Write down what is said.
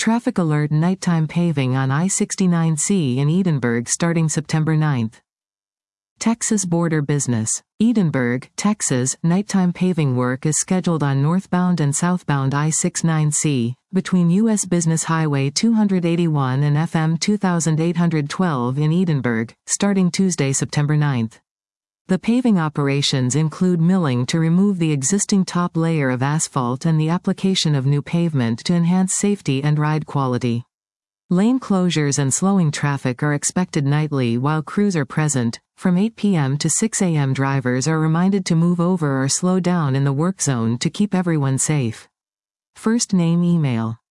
Traffic alert: nighttime paving on I-69C in Edinburgh starting September 9. Texas border business. Edinburgh, Texas, nighttime paving work is scheduled on northbound and southbound I-69C, between U.S. Business Highway 281 and FM 2812 in Edinburgh, starting Tuesday, September 9. The paving operations include milling to remove the existing top layer of asphalt and the application of new pavement to enhance safety and ride quality. Lane closures and slowing traffic are expected nightly while crews are present. From 8 p.m. to 6 a.m. drivers are reminded to move over or slow down in the work zone to keep everyone safe. First name email.